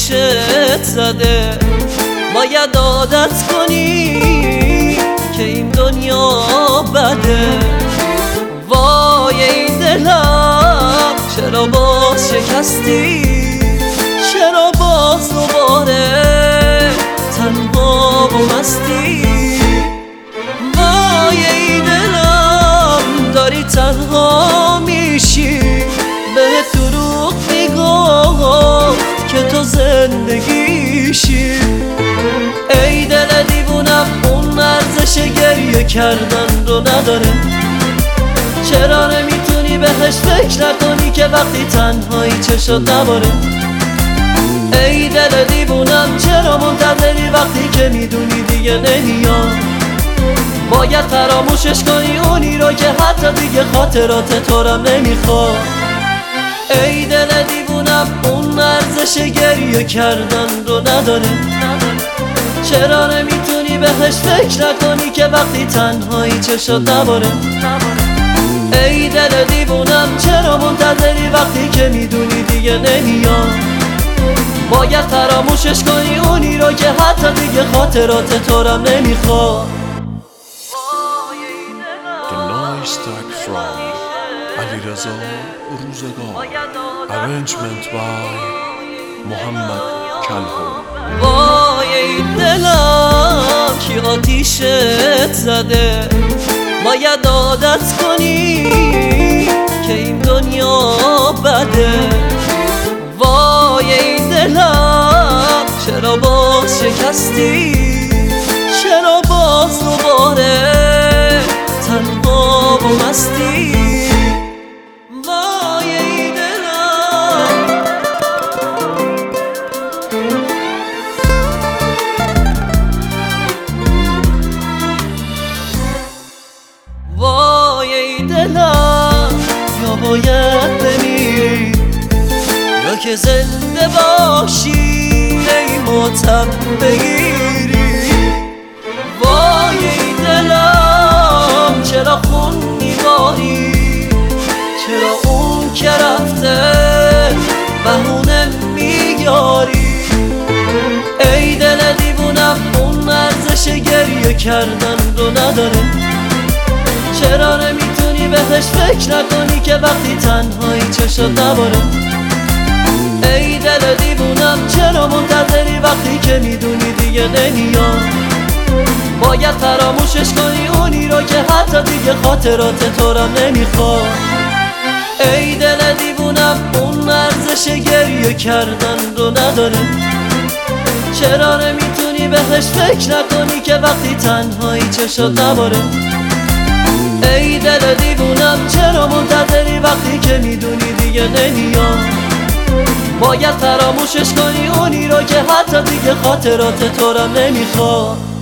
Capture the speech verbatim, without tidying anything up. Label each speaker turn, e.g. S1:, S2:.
S1: آتیشت زده، باید عادت کنی که این دنیا بده. وای این دلم چرا باز شکستی، چرا باز دوباره تنها و مستی. وای این دلم داری تنها میشی، بهت دروغ میگم که تو زندگیشی. ای دل دیوونم اون ارزش گریه کردن رو نداره، چرا نمیتونی بهش فکر نکنی که وقتی تنهایی چشات نباره. ای دل دیوونم چرا منتظری وقتی که میدونی دیگه نمیاد، باید فراموشش کنی اونی رو که حتی دیگه خاطرات تو رو نمیخواد. ای دل دیوونم اون ارزش گریه کردن رو نداره، چرا نمیتونی بهش فکر نکنی که وقتی تنهایی چشات نباره. ای دل دیوونم چرا منتظری وقتی که میدونی دیگه نمیاد، باید فراموشش کنی اونی رو که حتی دیگه خاطرات تو رو نمیخواد.
S2: The Noise Track from علیرضا روزگار. Arrangement by محمد کلهر.
S1: وای این دلم که آتیشت زده، باید عادت کنی که این دنیا بده. وای این دلم چرا باز شکستی، چرا باز دوباره تنها و مستی. وای این دلم وای این دلم یا باید بمیری یا که زنده باشی ای ماتم بگیری. وای این دلم چرا خون میباری، چرا اون که رفته بهونه میگاری. ای دل دیوونم اون ارزش گریه کردن رو نداره، چرا نمیتونی بهش فکر نکنی که وقتی تنهایی چشات نباره. ای دل دیوونم چرا منتظری وقتی که میدونی دیگه نمیاد، باید فراموشش کنی اونی رو که حتی دیگه خاطرات تو رو نمیخواد. ای دل دیوونم اون ارزش گریه کردن رو نداره، چرا نمیتونی بهش فکر نکنی که وقتی تنهایی چشات نباره. ای دل دیوونم چرا منتظری وقتی که میدونی دیگه نمیاد، باید فراموشش کنی اونی رو که حتی دیگه خاطرات تو رو نمیخواد.